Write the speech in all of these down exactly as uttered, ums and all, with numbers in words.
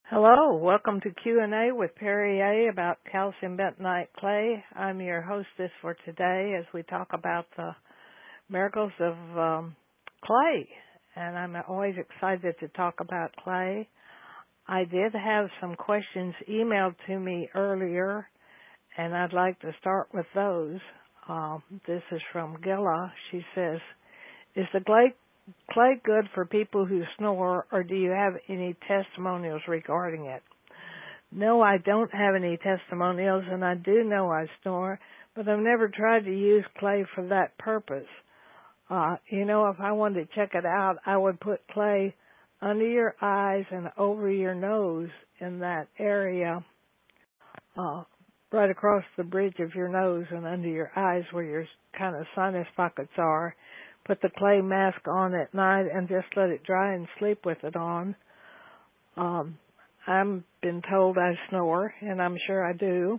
Hello, welcome to Q and A with Perry A. about calcium bentonite clay. I'm your hostess for today as we talk about the miracles of um, clay, and I'm always excited to talk about clay. I did have some questions emailed to me earlier, and I'd like to start with those. Um, this is from Gilla. She says, is the clay clay good for people who snore, or do you have any testimonials regarding it? No, I don't have any testimonials, and I do know I snore, but I've never tried to use clay for that purpose. Uh, you know, if I wanted to check it out, I would put clay under your eyes and over your nose in that area, uh, right across the bridge of your nose and under your eyes where your kind of sinus pockets are. Put the clay mask on at night and just let it dry and sleep with it on. Um, I've been told I snore, and I'm sure I do.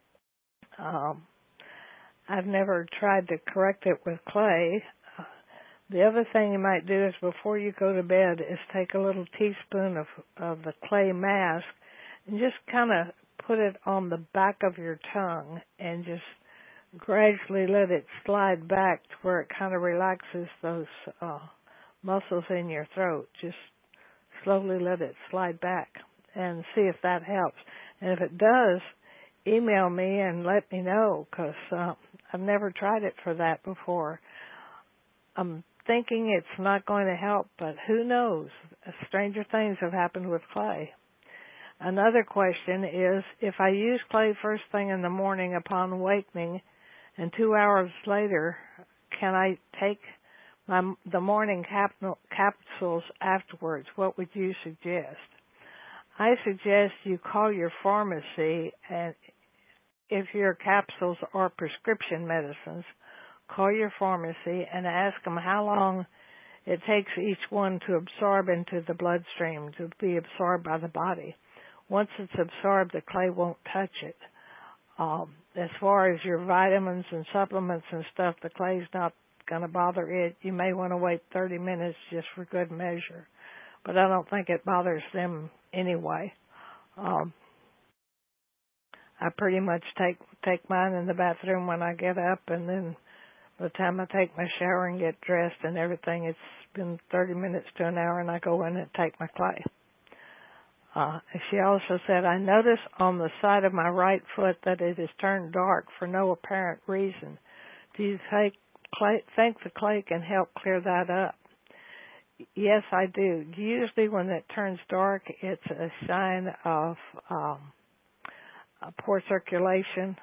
Um, I've never tried to correct it with clay. Uh, the other thing you might do is before you go to bed is take a little teaspoon of, of the clay mask and just kind of put it on the back of your tongue and just gradually let it slide back to where it kind of relaxes those uh, muscles in your throat. Just slowly let it slide back and see if that helps. And if it does, email me and let me know, because uh, I've never tried it for that before. I'm thinking it's not going to help, but who knows? Stranger things have happened with clay. Another question is, if I use clay first thing in the morning upon awakening, and two hours later, can I take my, the morning cap, capsules afterwards? What would you suggest? I suggest you call your pharmacy, and if your capsules are prescription medicines, call your pharmacy and ask them how long it takes each one to absorb into the bloodstream, to be absorbed by the body. Once it's absorbed, the clay won't touch it. Um, as far as your vitamins and supplements and stuff, the clay's not going to bother it. You may want to wait thirty minutes just for good measure, but I don't think it bothers them anyway. Um, I pretty much take take mine in the bathroom when I get up, and then by the time I take my shower and get dressed and everything, it's been thirty minutes to an hour, and I go in and take my clay. Uh, she also said, I notice on the side of my right foot that it has turned dark for no apparent reason. Do you think, clay, think the clay can help clear that up? Yes, I do. Usually when it turns dark, it's a sign of um, a poor circulation,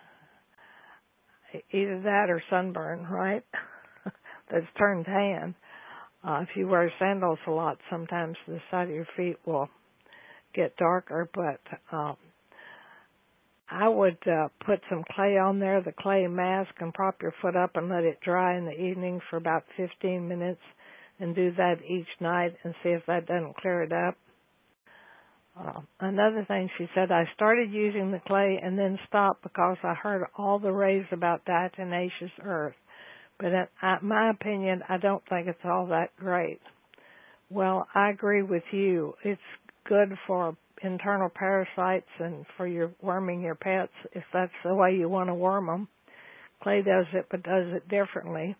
either that or sunburn, right? That's turned tan. Uh, if you wear sandals a lot, sometimes the side of your feet will get darker, but um, I would uh, put some clay on there, the clay mask, and prop your foot up and let it dry in the evening for about fifteen minutes, and do that each night and see if that doesn't clear it up. Uh, another thing she said, I started using the clay and then stopped because I heard all the raves about diatomaceous earth, but in my opinion, I don't think it's all that great. Well, I agree with you. It's good for internal parasites and for your worming your pets, if that's the way you want to worm them. Clay does it, but does it differently.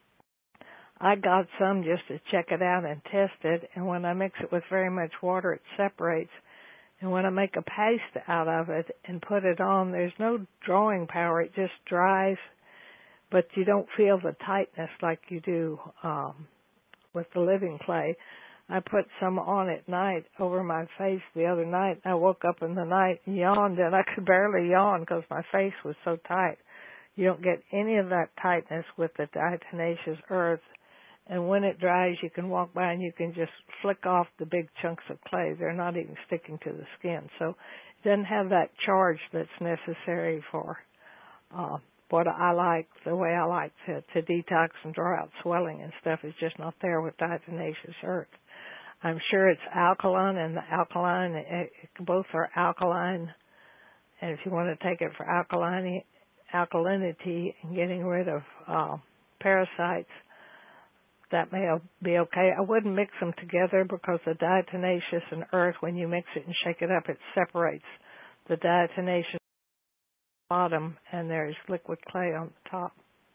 I got some just to check it out and test it, and when I mix it with very much water, it separates. And when I make a paste out of it and put it on, there's no drawing power. It just dries, but you don't feel the tightness like you do um, with the living clay. I put some on at night over my face the other night. I woke up in the night and yawned, and I could barely yawn because my face was so tight. You don't get any of that tightness with the diatomaceous earth. And when it dries, you can walk by and you can just flick off the big chunks of clay. They're not even sticking to the skin. So it doesn't have that charge that's necessary for uh, what I like, the way I like to, to detox and draw out swelling and stuff is just not there with diatomaceous earth. I'm sure it's alkaline, and the alkaline, it, both are alkaline, and if you want to take it for alkaline, alkalinity and getting rid of uh, parasites, that may be okay. I wouldn't mix them together because the diatomaceous and earth, when you mix it and shake it up, it separates the diatomaceous bottom and there's liquid clay on the top.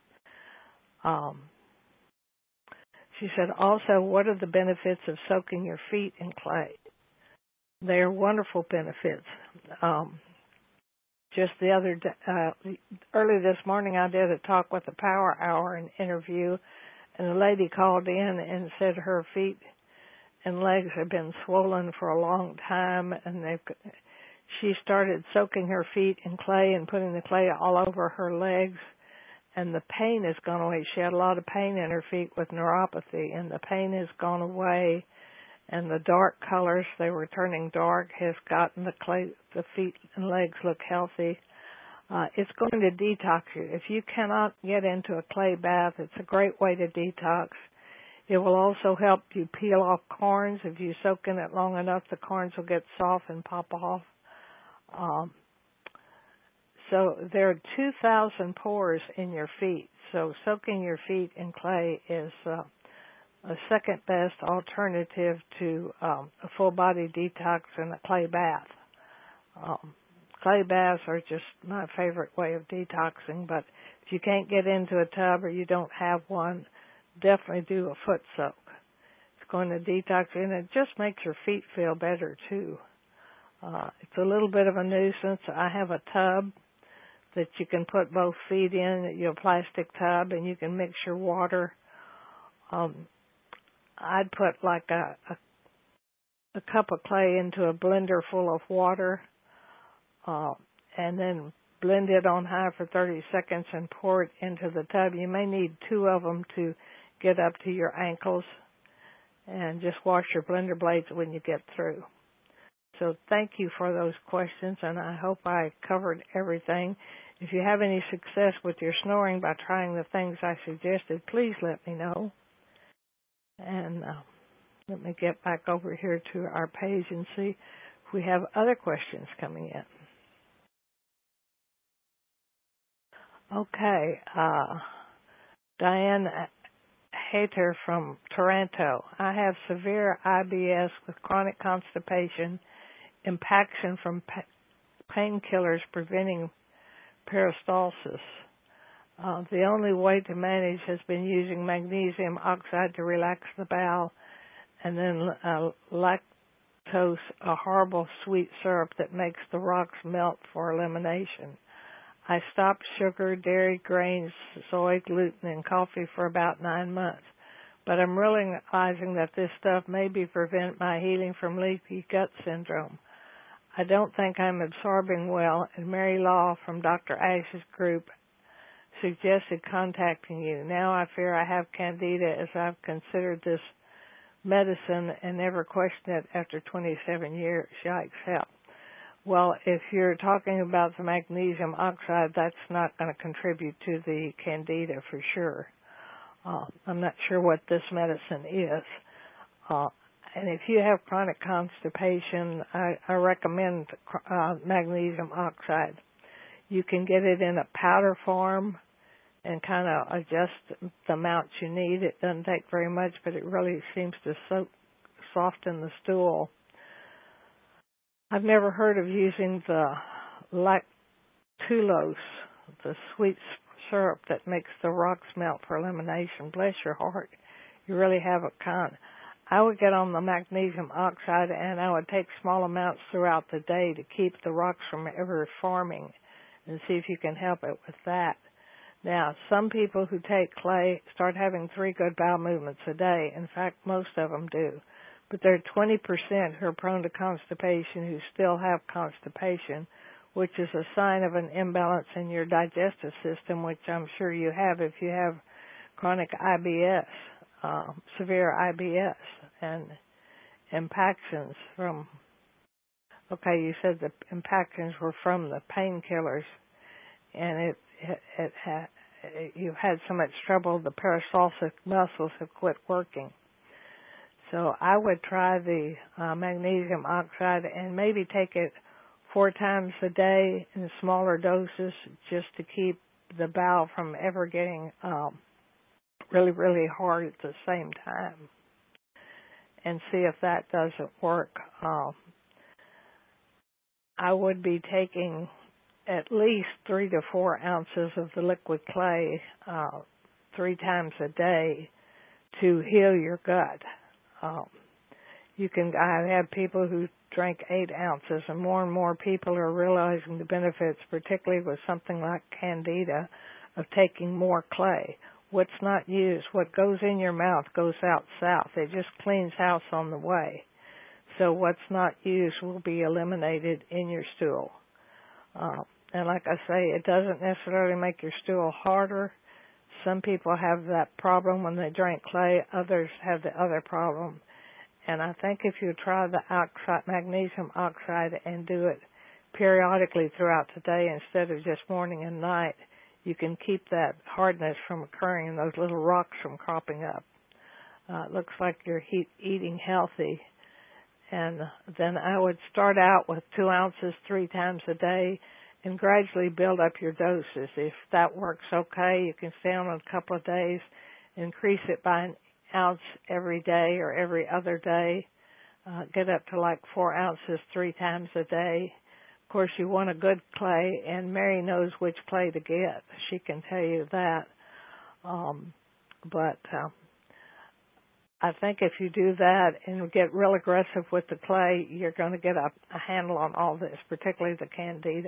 Um, she said, also, what are the benefits of soaking your feet in clay? They are wonderful benefits. Um, just the other day, uh, early this morning, I did a talk with the Power Hour, an interview, and a lady called in and said her feet and legs have been swollen for a long time, and they've. She started soaking her feet in clay and putting the clay all over her legs, and the pain has gone away. She had a lot of pain in her feet with neuropathy, and the pain has gone away, and the dark colors, they were turning dark, has gotten the clay, the feet and legs look healthy. Uh, it's going to detox you. If you cannot get into a clay bath, it's a great way to detox. It will also help you peel off corns. If you soak in it long enough, the corns will get soft and pop off. Um, so there are two thousand pores in your feet. So soaking your feet in clay is uh, a second best alternative to um, a full body detox and a clay bath. Um, clay baths are just my favorite way of detoxing, but if you can't get into a tub or you don't have one, definitely do a foot soak. It's going to detox you, and it just makes your feet feel better too. Uh, it's a little bit of a nuisance. I have a tub that you can put both feet in, your plastic tub, and you can mix your water. Um, I'd put like a, a, a cup of clay into a blender full of water, uh, and then blend it on high for thirty seconds and pour it into the tub. You may need two of them to get up to your ankles, and just wash your blender blades when you get through. So thank you for those questions, and I hope I covered everything. If you have any success with your snoring by trying the things I suggested, please let me know. And uh, let me get back over here to our page and see if we have other questions coming in. Okay. Uh, Diane Hayter from Toronto. I have severe I B S with chronic constipation, impaction from pa- painkillers preventing peristalsis. Uh, the only way to manage has been using magnesium oxide to relax the bowel, and then uh, lactose, a horrible sweet syrup that makes the rocks melt for elimination. I stopped sugar, dairy, grains, soy, gluten, and coffee for about nine months. But I'm realizing that this stuff may be prevent my healing from leaky gut syndrome. I don't think I'm absorbing well, and Mary Law from Doctor Ash's group suggested contacting you. Now I fear I have candida, as I've considered this medicine and never questioned it after twenty-seven years. Yikes, help. Well, if you're talking about the magnesium oxide, that's not going to contribute to the candida for sure. Uh, I'm not sure what this medicine is. Uh, and if you have chronic constipation, I, I recommend uh, magnesium oxide. You can get it in a powder form and kind of adjust the amount you need. It doesn't take very much, but it really seems to soak, soften the stool. I've never heard of using the lactulose, the sweet syrup that makes the rocks melt for elimination. Bless your heart. You really have a con. I would get on the magnesium oxide, and I would take small amounts throughout the day to keep the rocks from ever forming, and see if you can help it with that. Now, some people who take clay start having three good bowel movements a day. In fact, most of them do. But there are twenty percent who are prone to constipation who still have constipation, which is a sign of an imbalance in your digestive system, which I'm sure you have if you have chronic I B S, uh, severe I B S, and impactions from, okay, you said the impactions were from the painkillers, and it, it, it ha, you've had so much trouble, the peristaltic muscles have quit working. So I would try the uh, magnesium oxide and maybe take it four times a day in smaller doses just to keep the bowel from ever getting um, really, really hard at the same time and see if that doesn't work. Uh, I would be taking at least three to four ounces of the liquid clay uh, three times a day to heal your gut. Um, you can. I have people who drink eight ounces, and more and more people are realizing the benefits, particularly with something like Candida, of taking more clay. What's not used, what goes in your mouth goes out south. It just cleans house on the way. So what's not used will be eliminated in your stool. Uh, and like I say, it doesn't necessarily make your stool harder. Some people have that problem when they drink clay. Others have the other problem. And I think if you try the oxide, magnesium oxide and do it periodically throughout the day instead of just morning and night, you can keep that hardness from occurring and those little rocks from cropping up. Uh, it looks like you're he- eating healthy. And then I would start out with two ounces three times a day and gradually build up your doses. If that works okay, you can stay on it a couple of days, increase it by an ounce every day or every other day, uh, get up to like four ounces three times a day. Of course, you want a good clay, and Mary knows which clay to get. She can tell you that. Um, but uh, I think if you do that and get real aggressive with the clay, you're going to get a, a handle on all this, particularly the Candida.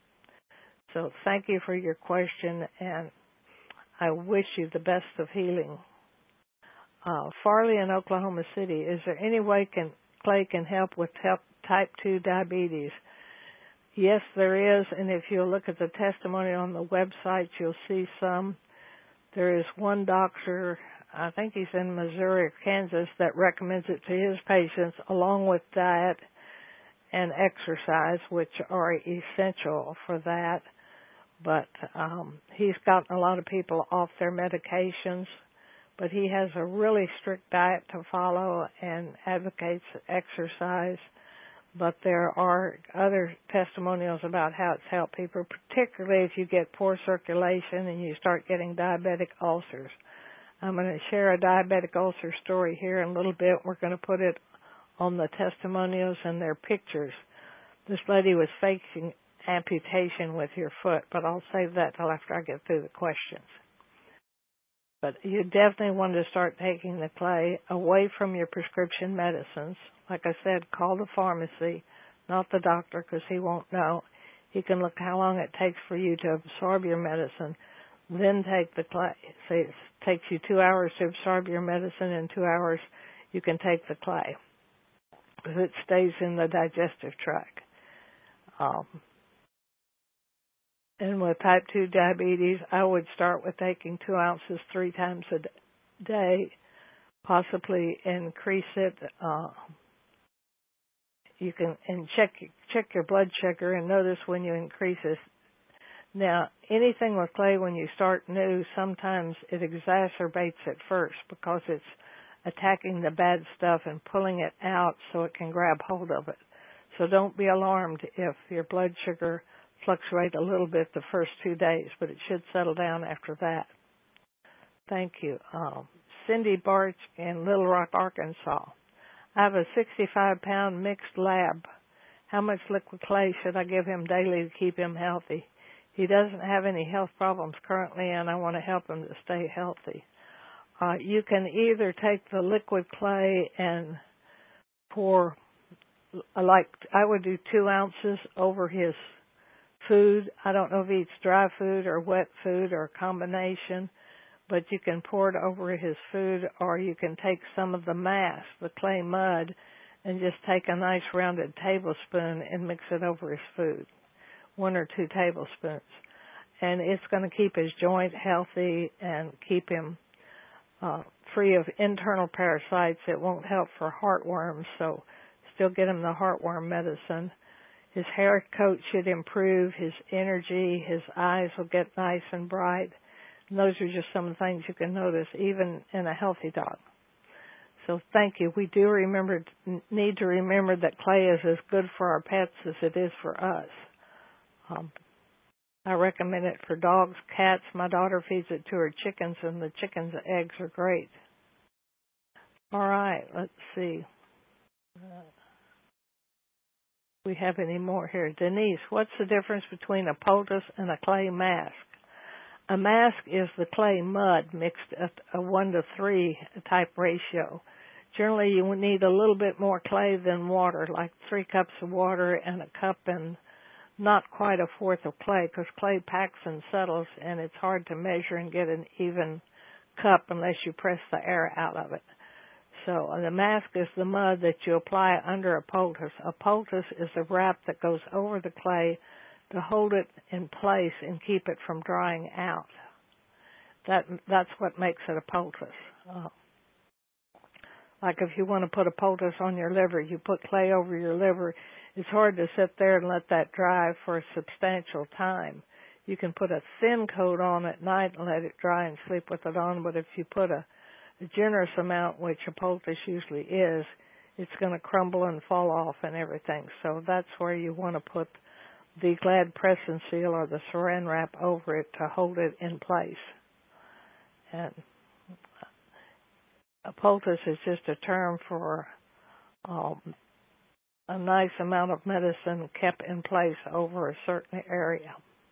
So thank you for your question, and I wish you the best of healing. Uh, Farley in Oklahoma City, is there any way can, clay can help with help, type two diabetes? Yes, there is, and if you look at the testimony on the website, you'll see some. There is one doctor, I think he's in Missouri or Kansas, that recommends it to his patients along with diet and exercise, which are essential for that. But um, he's gotten a lot of people off their medications, but he has a really strict diet to follow and advocates exercise. But there are other testimonials about how it's helped people, particularly if you get poor circulation and you start getting diabetic ulcers. I'm going to share a diabetic ulcer story here in a little bit. We're going to put it on the testimonials and their pictures. This lady was facing amputation with her foot, but I'll save that till after I get through the questions. But you definitely want to start taking the clay away from your prescription medicines. Like I said, call the pharmacy, not the doctor, because he won't know. He can look how long it takes for you to absorb your medicine, then take the clay. Say it takes you two hours to absorb your medicine, in two hours you can take the clay, because it stays in the digestive tract. Um, and with type two diabetes, I would start with taking two ounces three times a day, possibly increase it. Uh, you can and check check your blood sugar and notice when you increase it. Now, anything with clay, when you start new, sometimes it exacerbates at first because it's attacking the bad stuff and pulling it out so it can grab hold of it. So don't be alarmed if your blood sugar fluctuates a little bit the first two days, but it should settle down after that. Thank you. Um, Cindy Barch in Little Rock, Arkansas. I have a sixty-five pound mixed lab. How much liquid clay should I give him daily to keep him healthy? He doesn't have any health problems currently, and I want to help him to stay healthy. Uh, you can either take the liquid clay and pour, like I would do two ounces over his food. I don't know if he eats dry food or wet food or a combination, but you can pour it over his food, or you can take some of the mass, the clay mud, and just take a nice rounded tablespoon and mix it over his food, one or two tablespoons. And it's going to keep his joint healthy and keep him uh, free of internal parasites. It won't help for heartworms, so still get him the heartworm medicine. His hair coat should improve, his energy, his eyes will get nice and bright. And those are just some of the things you can notice, even in a healthy dog. So thank you. We do remember need to remember that clay is as good for our pets as it is for us. Um, I recommend it for dogs, cats. My daughter feeds it to her chickens, and the chickens' eggs are great. All right, let's see. Uh, we have any more here? Denise, what's the difference between a poultice and a clay mask? A mask is the clay mud mixed at a one to three type ratio. Generally, you need a little bit more clay than water, like three cups of water and a cup and not quite a fourth of clay, because clay packs and settles, and it's hard to measure and get an even cup unless you press the air out of it. So uh, the mask is the mud that you apply under a poultice. A poultice is a wrap that goes over the clay to hold it in place and keep it from drying out. That that's what makes it a poultice. Uh, like if you want to put a poultice on your liver, you put clay over your liver. It's hard to sit there and let that dry for a substantial time. You can put a thin coat on at night and let it dry and sleep with it on, but if you put a, a generous amount, which a poultice usually is, it's going to crumble and fall off and everything. So that's where you want to put the Glad Press and Seal or the Saran Wrap over it to hold it in place. And a poultice is just a term for um, a nice amount of medicine kept in place over a certain area.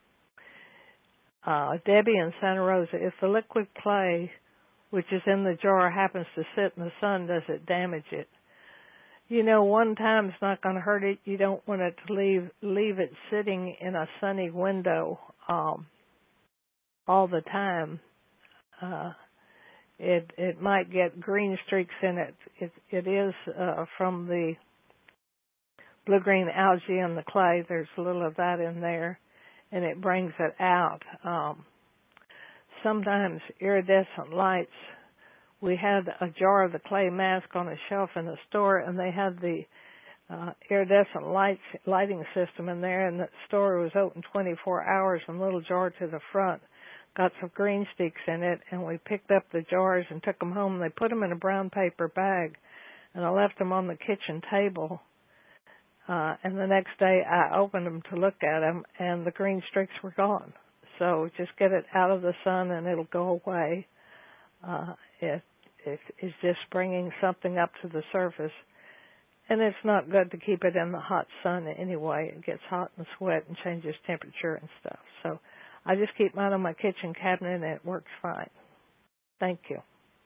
Uh, Debbie in Santa Rosa, if the liquid clay, which is in the jar, happens to sit in the sun, does it damage it? You know, one time's not going to hurt it. You don't want it to leave leave it sitting in a sunny window um, all the time. Uh, it it might get green streaks in it. It it is uh, from the blue-green algae in the clay. There's a little of that in there, and it brings it out. Um, sometimes iridescent lights. We had a jar of the clay mask on a shelf in the store, and they had the uh, iridescent lights lighting system in there, and the store was open twenty-four hours, and a little jar to the front got some green sticks in it, and we picked up the jars and took them home. They put them in a brown paper bag, and I left them on the kitchen table. Uh, and the next day I opened them to look at them, and the green streaks were gone. So just get it out of the sun, and it'll go away. Uh, it, it, it's just bringing something up to the surface. And it's not good to keep it in the hot sun anyway. It gets hot and sweat and changes temperature and stuff. So I just keep mine on my kitchen cabinet, and it works fine. Thank you.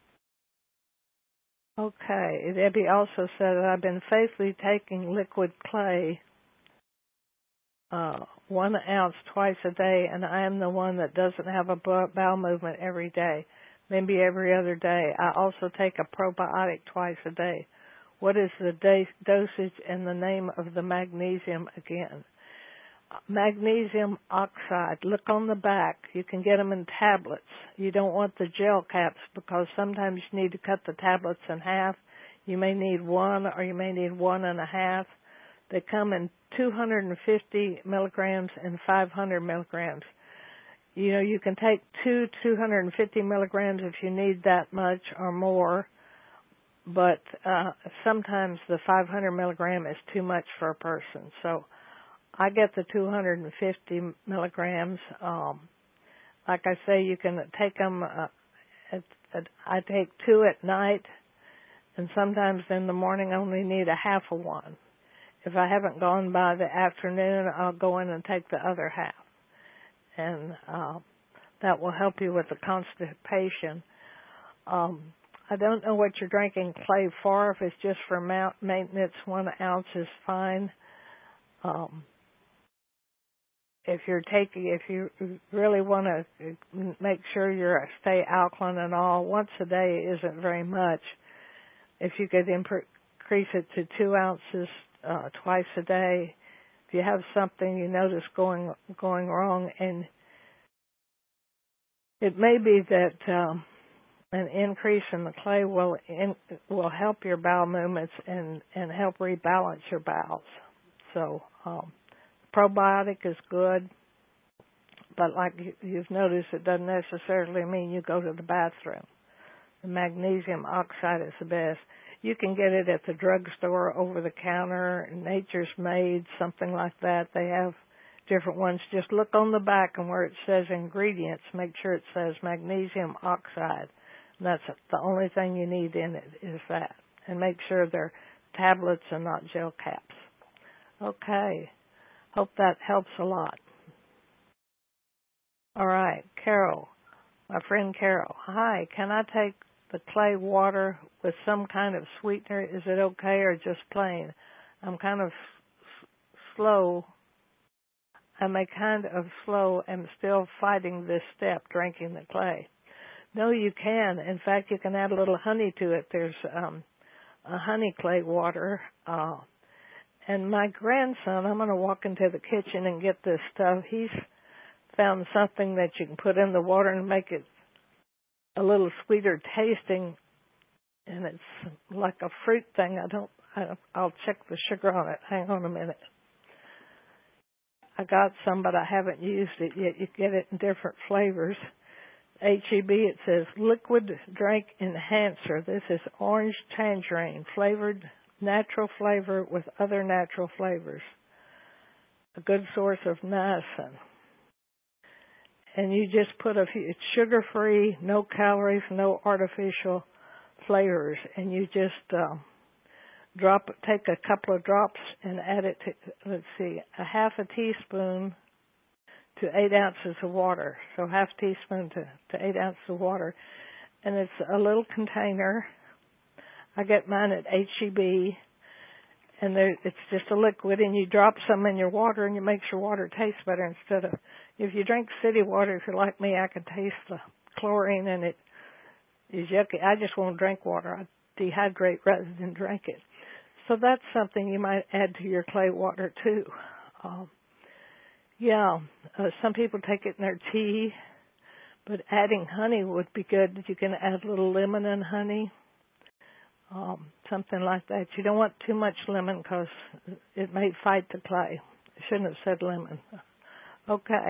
Okay. Debbie also said that I've been faithfully taking liquid clay, uh, one ounce twice a day, and I am the one that doesn't have a bowel movement every day, maybe every other day. I also take a probiotic twice a day. What is the day, dosage and the name of the magnesium again? Magnesium oxide. Look on the back. You can get them in tablets. You don't want the gel caps because sometimes you need to cut the tablets in half. You may need one or you may need one and a half. They come in two hundred fifty milligrams and five hundred milligrams. You know, you can take two two hundred fifty milligrams if you need that much or more, but uh, sometimes the five hundred milligram is too much for a person. So I get the two hundred fifty milligrams. Um, like I say, you can take them. Uh, at, at, I take two at night, and sometimes in the morning I only need a half of one. If I haven't gone by the afternoon, I'll go in and take the other half, and uh, that will help you with the constipation. Um, I don't know what you're drinking clay for. If it's just for maintenance, one ounce is fine. Um, If you're taking, if you really want to make sure you're stay alkaline and all, once a day isn't very much. If you could increase it to two ounces uh, twice a day, if you have something you notice going going wrong, and it may be that um, an increase in the clay will in, will help your bowel movements and and help rebalance your bowels. So. Um, Probiotic is good, but like you've noticed, it doesn't necessarily mean you go to the bathroom. The magnesium oxide is the best. You can get it at the drugstore over the counter, Nature's Made, something like that. They have different ones. Just look on the back, and where it says ingredients, make sure it says magnesium oxide. And that's the only thing you need in it is that. And make sure they're tablets and not gel caps. Okay. Hope that helps a lot. All right. Carol, my friend Carol. Hi, can I take the clay water with some kind of sweetener? Is it okay or just plain? I'm kind of s- slow. I'm a kind of slow and still fighting this step, drinking the clay. No, you can. In fact, you can add a little honey to it. There's um, a honey clay water. Uh, and my grandson, I'm going to walk into the kitchen and get this stuff. He's found something that you can put in the water and make it a little sweeter tasting, and it's like a fruit thing. I don't, I, I'll check the sugar on it. Hang on a minute. I got some, but I haven't used it yet. You get it in different flavors. H E B, it says liquid drink enhancer. This is orange tangerine, flavored natural flavor with other natural flavors. A good source of niacin. And you just put a few, it's sugar-free, no calories, no artificial flavors. And you just uh, drop, take a couple of drops and add it to, let's see, a half a teaspoon to eight ounces of water. So half teaspoon to, to eight ounces of water. And it's a little container. I get mine at H E B. And there, it's just a liquid, and you drop some in your water, and it makes your water taste better instead of, if you drink city water, if you're like me, I can taste the chlorine, and it is yucky. I just won't drink water. I dehydrate rather than drink it. So that's something you might add to your clay water, too. Um, yeah, uh, some people take it in their tea, but adding honey would be good. You can add a little lemon and honey. Um, something like that. You don't want too much lemon because it may fight the clay. I shouldn't have said lemon. Okay.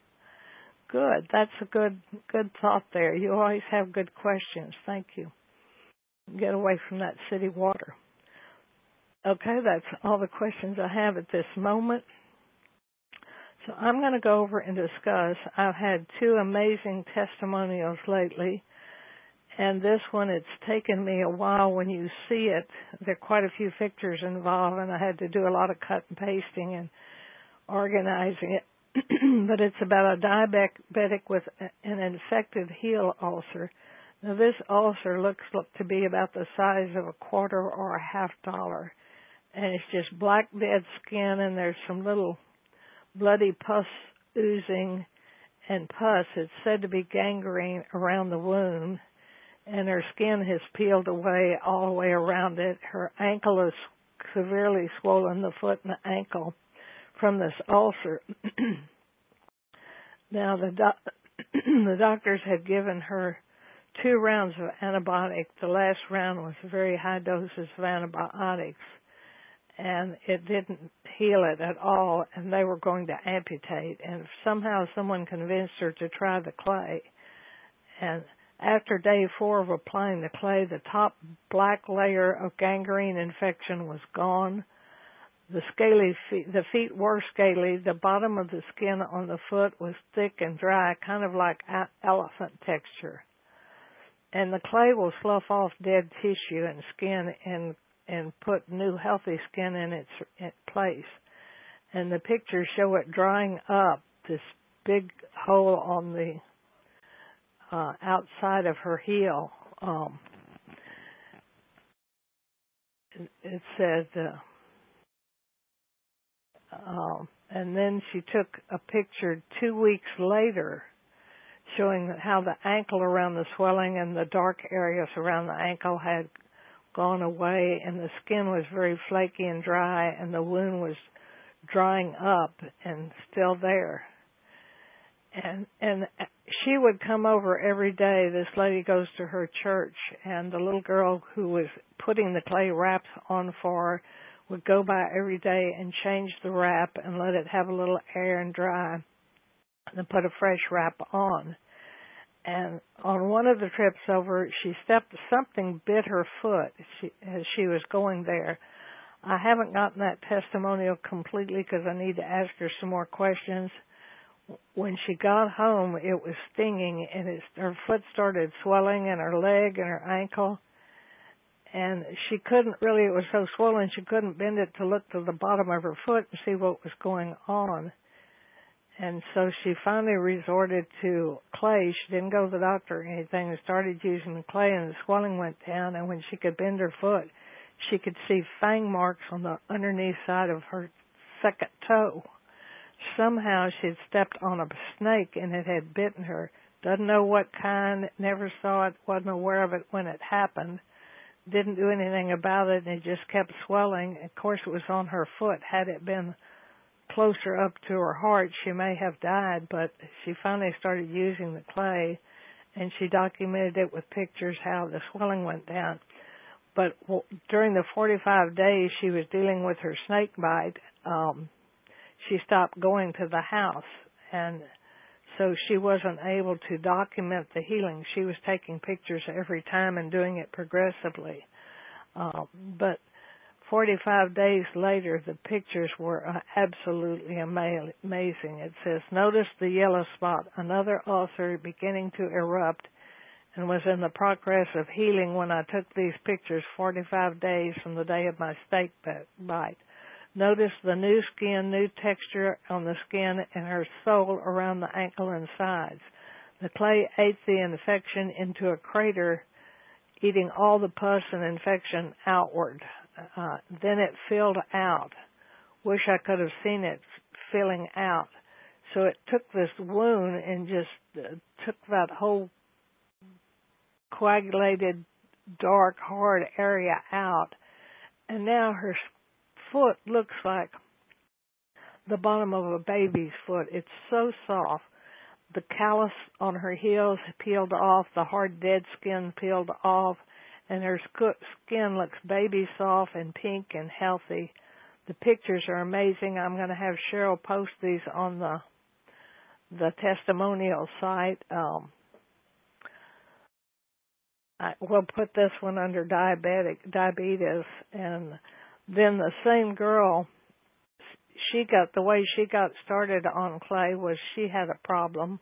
Good. That's a good good thought there. You always have good questions. Thank you. Get away from that city water. Okay, that's all the questions I have at this moment. So I'm going to go over and discuss. I've had two amazing testimonials lately. And this one, it's taken me a while when you see it. There are quite a few pictures involved, and I had to do a lot of cut and pasting and organizing it. But it's about a diabetic with an infected heel ulcer. Now, this ulcer looks to be about the size of a quarter or a half dollar. And it's just black dead skin, and there's some little bloody pus oozing and pus. It's said to be gangrene around the wound. And her skin has peeled away all the way around it. Her ankle is severely swollen, the foot and the ankle, from this ulcer. Now, the, doc- the doctors had given her two rounds of antibiotic. The last round was very high doses of antibiotics, and it didn't heal it at all, and they were going to amputate. And somehow someone convinced her to try the clay. And after day four of applying the clay, the top black layer of gangrene infection was gone. The scaly feet, the feet were scaly. The bottom of the skin on the foot was thick and dry, kind of like elephant texture. And the clay will slough off dead tissue and skin and and put new healthy skin in its, its place. And the pictures show it drying up, this big hole on the Uh, outside of her heel. Um, it, it said, uh, um, and then she took a picture two weeks later showing how the ankle around the swelling and the dark areas around the ankle had gone away, and the skin was very flaky and dry, and the wound was drying up and still there. And and she would come over every day. This lady goes to her church, and the little girl who was putting the clay wraps on for her would go by every day and change the wrap and let it have a little air and dry, and then put a fresh wrap on. And on one of the trips over, she stepped, something bit her foot she, as she was going there. I haven't gotten that testimonial completely because I need to ask her some more questions. When she got home, it was stinging, and it, her foot started swelling, and her leg and her ankle. And she couldn't really, it was so swollen, she couldn't bend it to look to the bottom of her foot and see what was going on. And so she finally resorted to clay. She didn't go to the doctor or anything and started using the clay, and the swelling went down. And when she could bend her foot, she could see fang marks on the underneath side of her second toe. Somehow she had stepped on a snake and it had bitten her. Doesn't know what kind, never saw it, wasn't aware of it when it happened. Didn't do anything about it, and it just kept swelling. Of course, it was on her foot. Had it been closer up to her heart, she may have died, but she finally started using the clay, and she documented it with pictures how the swelling went down. But well, during the forty-five days she was dealing with her snake bite, um, she stopped going to the house, and so she wasn't able to document the healing. She was taking pictures every time and doing it progressively. Uh, but forty-five days later, the pictures were uh, absolutely ama- amazing. It says, "Notice the yellow spot, another ulcer beginning to erupt, and was in the progress of healing when I took these pictures forty-five days from the day of my snake bite. Notice the new skin, new texture on the skin and her sole around the ankle and sides. The clay ate the infection into a crater, eating all the pus and infection outward. Uh, then it filled out. Wish I could have seen it filling out. So it took this wound and just uh, took that whole coagulated, dark, hard area out. And now her foot looks like the bottom of a baby's foot. It's so soft. The callus on her heels peeled off, the hard dead skin peeled off, and her skin looks baby soft and pink and healthy. The pictures are amazing. I'm going to have Cheryl post these on the the testimonial site. Um, I, we'll put this one under diabetic diabetes, and then the same girl, she got the way she got started on clay was she had a problem,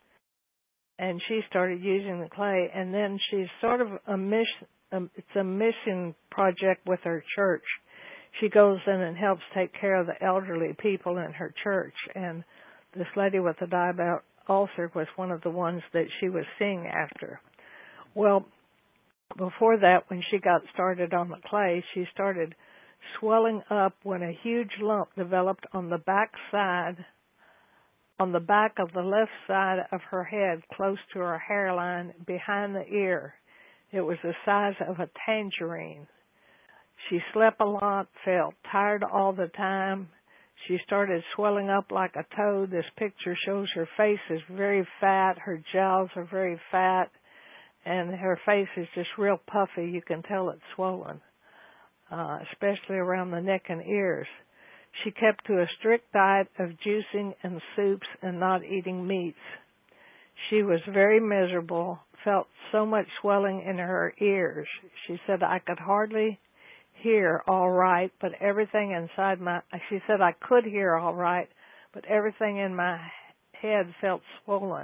and she started using the clay, and then she's sort of a mission. Um, it's a mission project with her church. She goes in and helps take care of the elderly people in her church, and this lady with the diabetic ulcer was one of the ones that she was seeing after. Well, before that, when she got started on the clay, she started swelling up when a huge lump developed on the back side, on the back of the left side of her head, close to her hairline, behind the ear. It was the size of a tangerine. She slept a lot, felt tired all the time. She started swelling up like a toad. This picture shows her face is very fat, her jowls are very fat, and her face is just real puffy. You can tell it's swollen, uh, especially around the neck and ears. She kept to a strict diet of juicing and soups and not eating meats. She was very miserable, felt so much swelling in her ears. She said, I could hardly hear all right, but everything inside my, she said I could hear all right, but everything in my head felt swollen.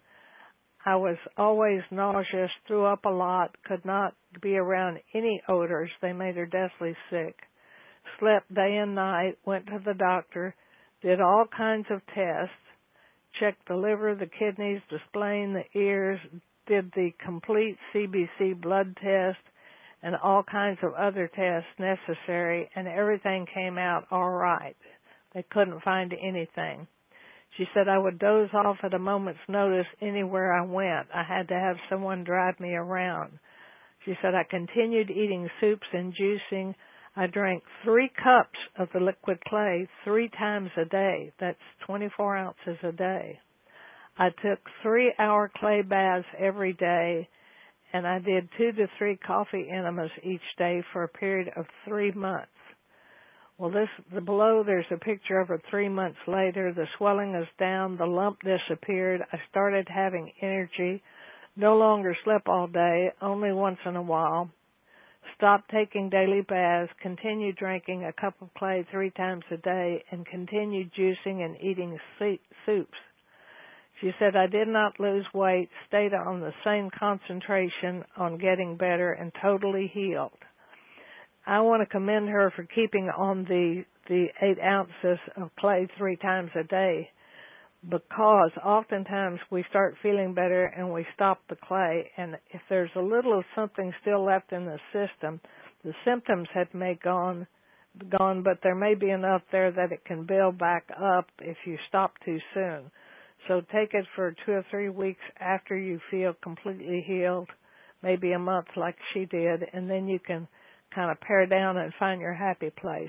I was always nauseous, threw up a lot, could not be around any odors. They made her deathly sick. Slept day and night, went to the doctor, did all kinds of tests, checked the liver, the kidneys, the spleen, the ears, did the complete C B C blood test, and all kinds of other tests necessary, and everything came out all right. They couldn't find anything. She said, I would doze off at a moment's notice anywhere I went. I had to have someone drive me around. She said, I continued eating soups and juicing. I drank three cups of the liquid clay three times a day. That's twenty-four ounces a day. I took three-hour clay baths every day, and I did two to three coffee enemas each day for a period of three months. Well, this the below there's a picture of her three months later. The swelling is down. The lump disappeared. I started having energy. No longer slept all day, only once in a while. Stop taking daily baths, continue drinking a cup of clay three times a day, and continue juicing and eating soups. She said, I did not lose weight, stayed on the same concentration on getting better, and totally healed. I want to commend her for keeping on the, the eight ounces of clay three times a day, because oftentimes we start feeling better and we stop the clay, and if there's a little of something still left in the system, the symptoms have may gone, gone, but there may be enough there that it can build back up if you stop too soon. So take it for two or three weeks after you feel completely healed, maybe a month like she did, and then you can kind of pare down and find your happy place.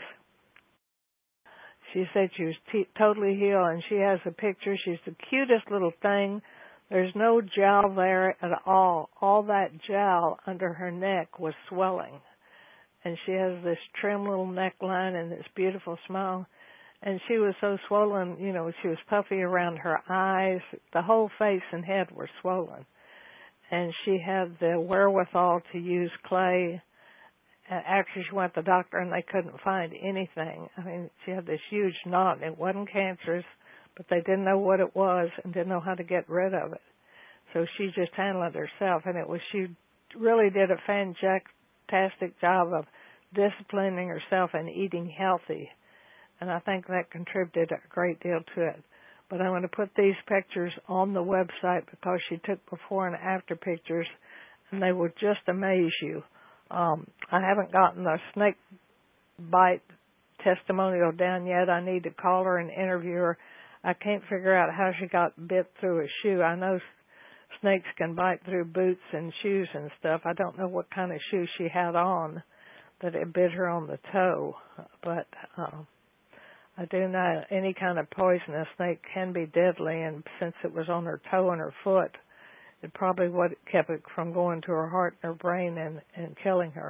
She said she was t- totally healed, and she has a picture. She's the cutest little thing. There's no gel there at all. All that gel under her neck was swelling. And she has this trim little neckline and this beautiful smile. And she was so swollen, you know, she was puffy around her eyes. The whole face and head were swollen. And she had the wherewithal to use clay. Actually, she went to the doctor and they couldn't find anything. I mean, she had this huge knot. It wasn't cancerous, but they didn't know what it was and didn't know how to get rid of it. So she just handled it herself, and it was she really did a fantastic job of disciplining herself and eating healthy. And I think that contributed a great deal to it. But I'm going to put these pictures on the website because she took before and after pictures, and they will just amaze you. Um, I haven't gotten the snake bite testimonial down yet. I need to call her and interview her. I can't figure out how she got bit through a shoe. I know snakes can bite through boots and shoes and stuff. I don't know what kind of shoe she had on that it bit her on the toe. But uh, I do know any kind of poisonous snake can be deadly, and since it was on her toe and her foot, it probably what kept it from going to her heart and her brain and, and killing her.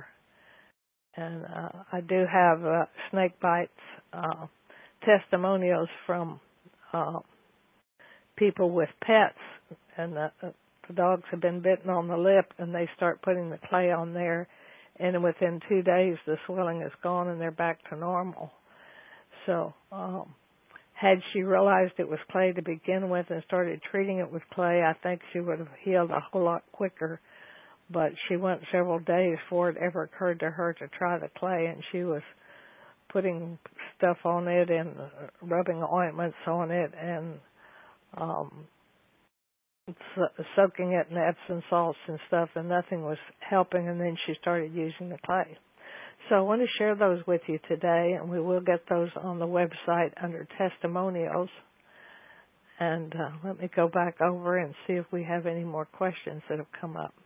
And uh, I do have uh, snake bites uh, testimonials from uh, people with pets, and the, the dogs have been bitten on the lip, and they start putting the clay on there, and within two days the swelling is gone and they're back to normal. So um, had she realized it was clay to begin with and started treating it with clay, I think she would have healed a whole lot quicker. But she went several days before it ever occurred to her to try the clay, and she was putting stuff on it and rubbing ointments on it and um, so- soaking it in Epsom salts and stuff, and nothing was helping, and then she started using the clay. So I want to share those with you today, and we will get those on the website under testimonials. And uh, let me go back over and see if we have any more questions that have come up.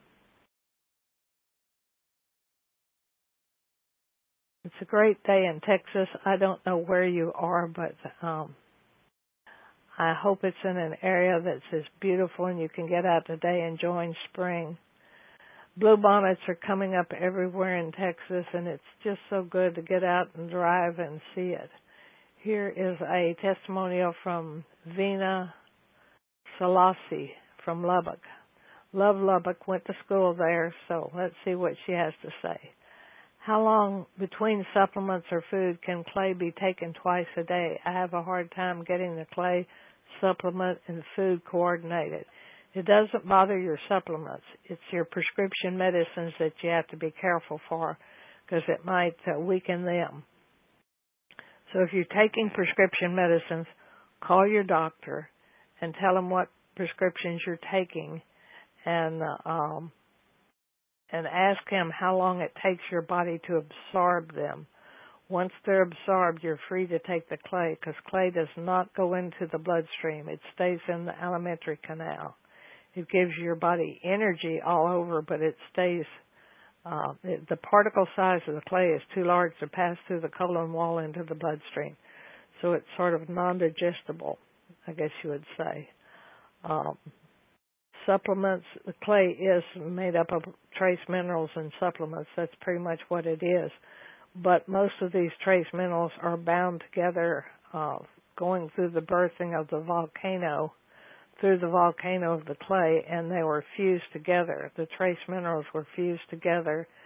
It's a great day in Texas. I don't know where you are, but um, I hope it's in an area that's as beautiful and you can get out today enjoying spring. Bluebonnets are coming up everywhere in Texas, and it's just so good to get out and drive and see it. Here is a testimonial from Vina Selassie from Lubbock. Love Lubbock, went to school there, so let's see what she has to say. How long between supplements or food can clay be taken twice a day? I have a hard time getting the clay supplement and food coordinated. It doesn't bother your supplements. It's your prescription medicines that you have to be careful for because it might uh, weaken them. So if you're taking prescription medicines, call your doctor and tell them what prescriptions you're taking, and uh, um, and ask him how long it takes your body to absorb them. Once they're absorbed, you're free to take the clay because clay does not go into the bloodstream. It stays in the alimentary canal. It gives your body energy all over, but it stays, uh, it, the particle size of the clay is too large to pass through the colon wall into the bloodstream. So it's sort of non-digestible, I guess you would say. Um, supplements, the clay is made up of trace minerals and supplements. That's pretty much what it is. But most of these trace minerals are bound together uh, going through the birthing of the volcano, through the volcano of the clay, and they were fused together. The trace minerals were fused together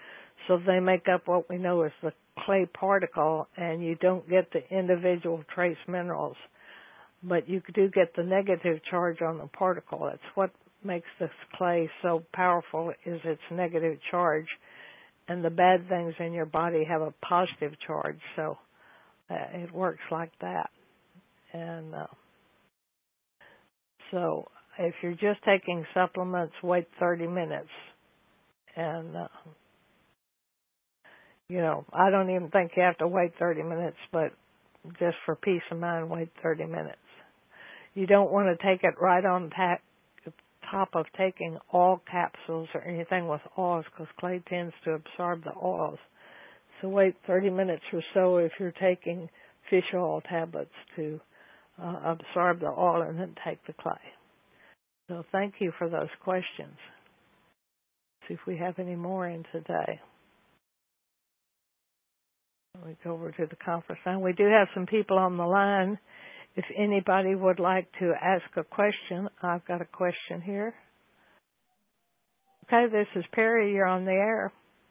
So they make up what we know as the clay particle, and you don't get the individual trace minerals, but you do get the negative charge on the particle. That's what makes this clay so powerful, is its negative charge, and the bad things in your body have a positive charge, so uh, it works like that. And uh, so if you're just taking supplements, wait thirty minutes. And, uh, you know, I don't even think you have to wait thirty minutes, but just for peace of mind, wait thirty minutes. You don't want to take it right on ta- top of taking oil capsules or anything with oils, because clay tends to absorb the oils. So wait thirty minutes or so if you're taking fish oil tablets to uh, absorb the oil, and then take the clay. So thank you for those questions. See if we have any more in today. We go over to the conference line. We do have some people on the line. If anybody would like to ask a question, I've got a question here. Okay, this is Perry. You're on the air.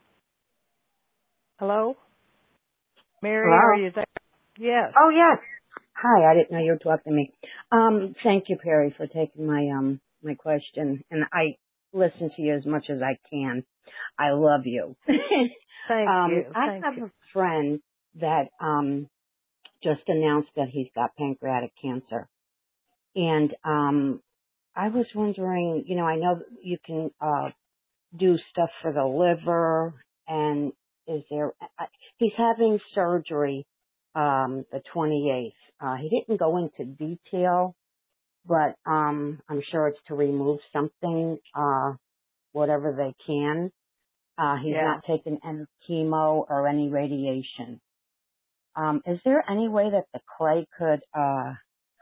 Hello? Mary, Hello? are you there? Yes. Oh, yes. Hi, I didn't know you were talking to me. Um, thank you, Perry, for taking my um my question. And I listen to you as much as I can. I love you. Thank um, you. I Thank have you. a friend that um just announced that he's got pancreatic cancer. And um I was wondering, you know, I know that you can uh do stuff for the liver, and is there, I, he's having surgery um the twenty-eighth. Uh he didn't go into detail, but um I'm sure it's to remove something, uh whatever they can. Uh he's Yeah. not taking any chemo or any radiation. Um is there any way that the clay could uh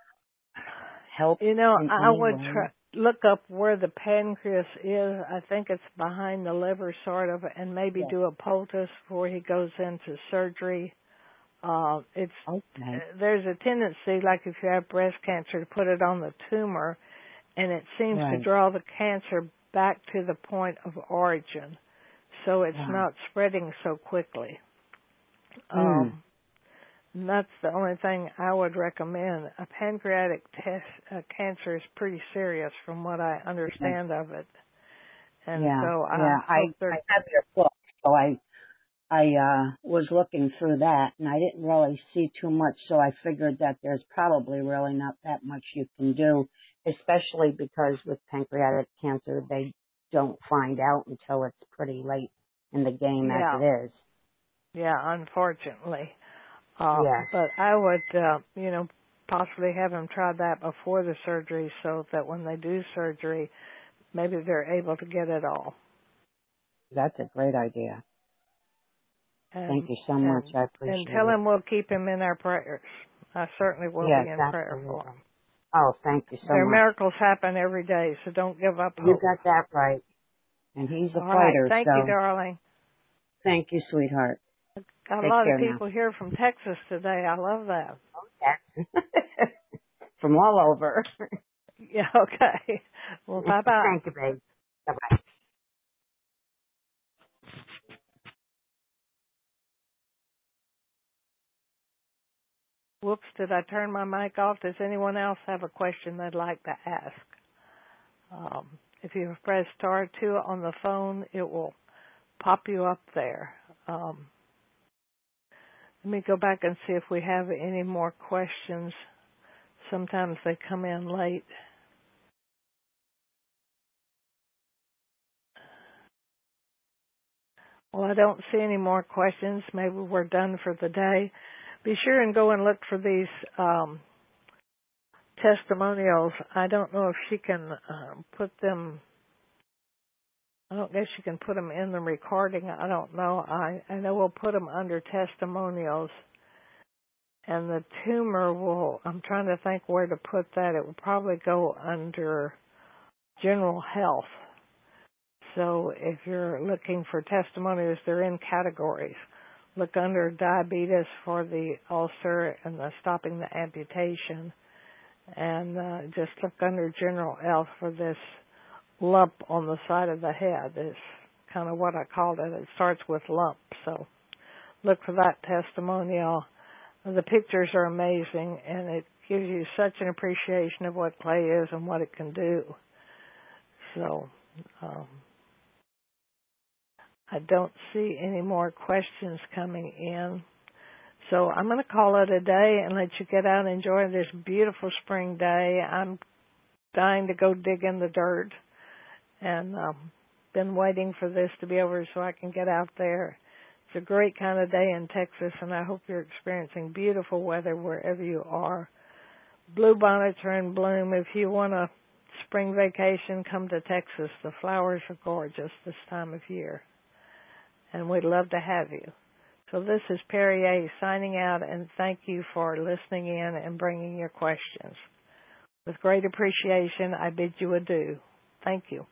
help You know, in I any would way? try, look up where the pancreas is. I think it's behind the liver, sort of, and maybe Yes. do a poultice before he goes into surgery. Uh, it's Okay. there's a tendency, like if you have breast cancer, to put it on the tumor, and it seems to Right. draw the cancer back to the point of origin, so it's Wow. not spreading so quickly. Mm. Um, and that's the only thing I would recommend. A pancreatic test, uh, cancer is pretty serious, from what I Yes. understand of it, and Yeah. so I Yeah. I hope I they're. have your book, so I I uh was looking through that, and I didn't really see too much, so I figured that there's probably really not that much you can do, especially because with pancreatic cancer they don't find out until it's pretty late in the game, as Yeah, it is. yeah, unfortunately. Uh, Yes. but I would, uh, you know, possibly have them try that before the surgery, so that when they do surgery, maybe they're able to get it all. That's a great idea. Thank And you so much. and I and appreciate tell it. him we'll keep him in our prayers. I certainly will be Yes, in prayer for absolutely. him. Oh, thank you so Their much. miracles happen every day, so don't give up You hope. got that right. And he's a All right. fighter, Thank you, so darling. thank you, sweetheart. Got a Take lot of care now. people here from Texas today. I love that. Yes. From all over. Yeah, okay. Well, bye-bye. Thank you, babe. Bye-bye. Whoops, did I turn my mic off? Does anyone else have a question they'd like to ask? Um, if you press star two on the phone, it will pop you up there. Um, let me go back and see if we have any more questions. Sometimes they come in late. Well, I don't see any more questions. Maybe we're done for the day. Be sure and go and look for these um, testimonials. I don't know if she can uh, put them, I don't guess you can put them in the recording. I don't know. I, I know we'll put them under testimonials. And the tumor will, I'm trying to think where to put that. It will probably go under general health. So if you're looking for testimonials, they're in categories. Look under diabetes for the ulcer and the stopping the amputation. And uh, just look under general health for this lump on the side of the head, this kind of what I called it. It starts with lump. So look for that testimonial. The pictures are amazing, and it gives you such an appreciation of what clay is and what it can do. So um, I don't see any more questions coming in. So I'm going to call it a day and let you get out and enjoy this beautiful spring day. I'm dying to go dig in the dirt, and um, been waiting for this to be over so I can get out there. It's a great kind of day in Texas, and I hope you're experiencing beautiful weather wherever you are. Bluebonnets are in bloom. If you want a spring vacation, come to Texas. The flowers are gorgeous this time of year, and we'd love to have you. So this is Perry A. signing out, and thank you for listening in and bringing your questions. With great appreciation, I bid you adieu. Thank you.